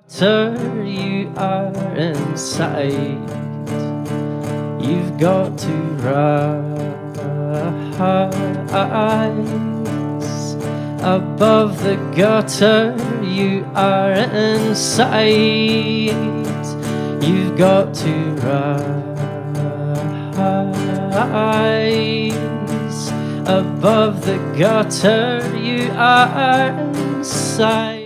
gutter you are inside. You've got to rise above the gutter you are inside. You've got to rise above the gutter you are inside.